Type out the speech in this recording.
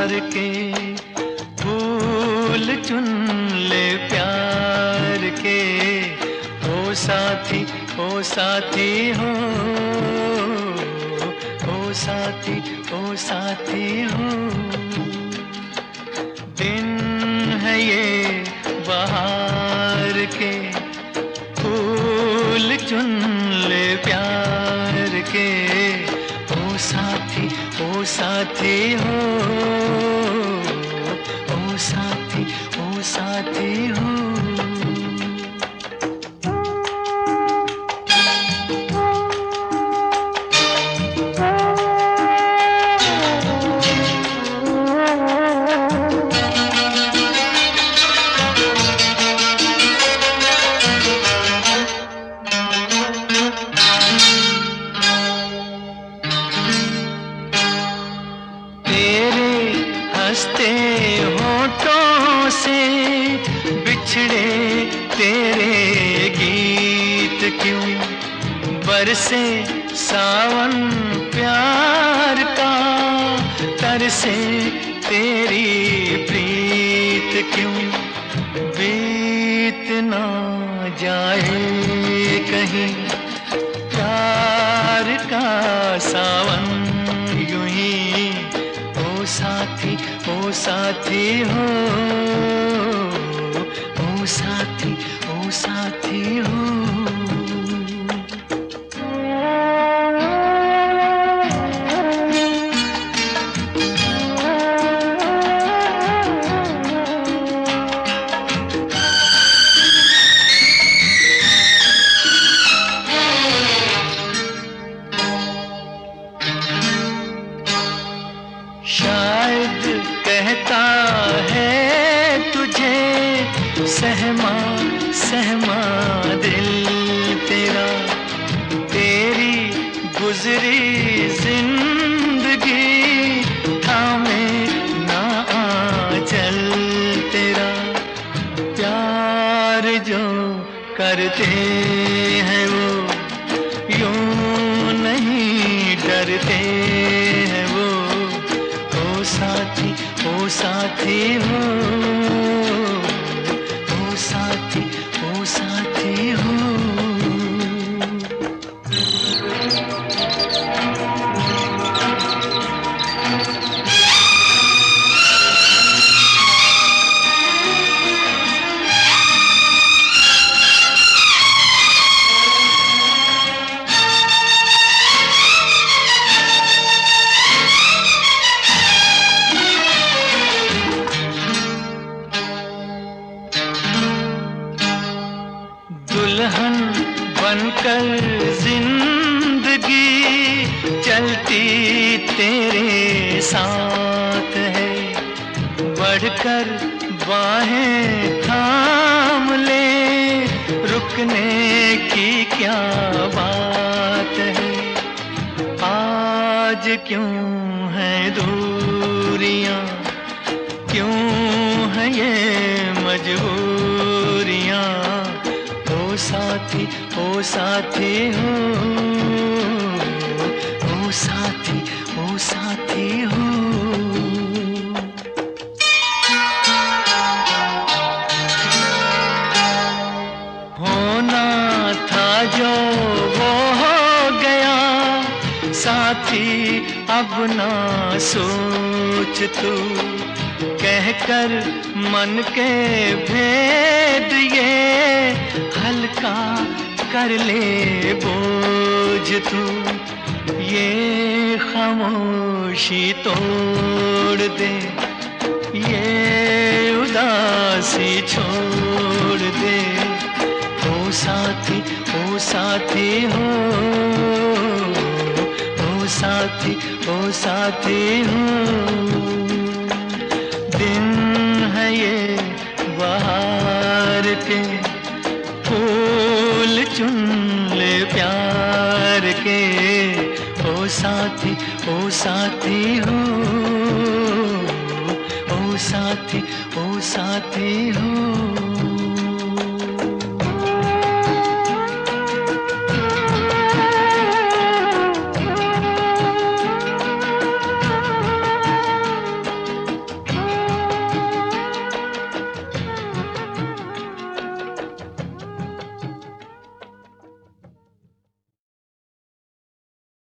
बहार के, फूल चुन ले प्यार के। ओ साथी, ओ साथी हो, ओ साथी, ओ साथी हो। दिन है ये बहार के, फूल चुन ले प्यार के। ओ साथी, ओ साथी हो, ओ साथी, ओ साथी हो। हंसते होठों से बिछड़े तेरे गीत क्यों, बरसे सावन प्यार का, तरसे तेरी प्रीत क्यों। बीत ना जाए कहीं प्यार का सावन यूं ही। ओ साथी, ओ साथी हो, ओ साथी, ओ साथी हो। शायद कहता है तुझे सहमा सहमा दिल तेरा, तेरी गुजरी जिंदगी थामे ना आंचल तेरा। प्यार जो करते हैं वो यूं नहीं डरते हैं वो। ओ साथी, ओ साथी हो, ओ साथी, ओ साथी हो। दुल्हन बनकर जिंदगी चलती तेरे साथ है, बढ़कर बाहें थाम ले, रुकने की क्या बात है। आज क्यों है दूरियां, क्यों है ये मजबूरियां। ओ साथी, ओ साथी हो, ओ साथी, ओ साथी हो। होना था जो वो हो गया साथी, अब ना सोच तू। कहकर मन के भेद ये हल्का कर ले बोझ तू। ये खामोशी तोड़ दे, ये उदासी छोड़ दे। ओ साथी, ओ साथी हो, ओ साथी, ओ साथी हो। दिन है ये बहार के, फूल चुन ले प्यार के। ओ साथी, ओ साथी हो, ओ साथी, ओ साथी हो।